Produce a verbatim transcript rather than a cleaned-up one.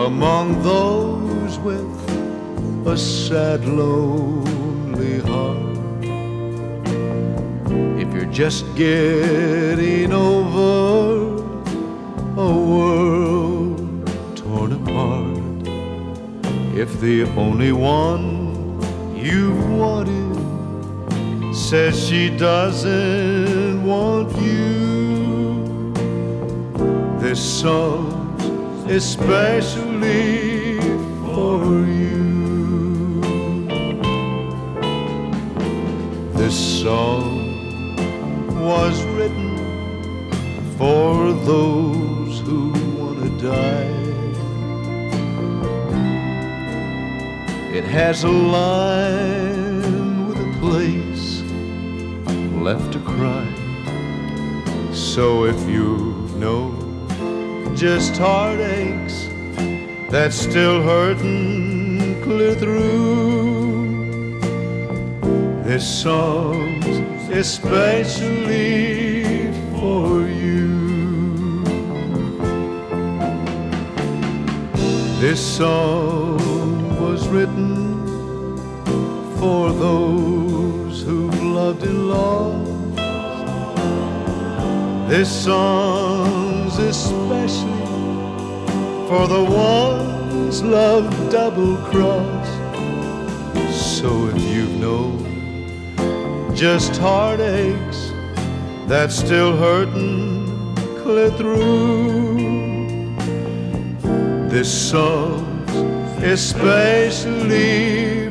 among those with a sad, lonely heart. If you're just getting over a world torn apart, if the only one you've wanted says she doesn't want you, this song's especially for you. This song was written for those who want to die. It has a line with a place left to cry. So if you know just heartaches that's still hurting clear through, this song's especially for you. This song was written for those who've loved and lost. This song's especially for the ones loved double-crossed. So if you know just heartaches that's still hurting clear through, this song's especially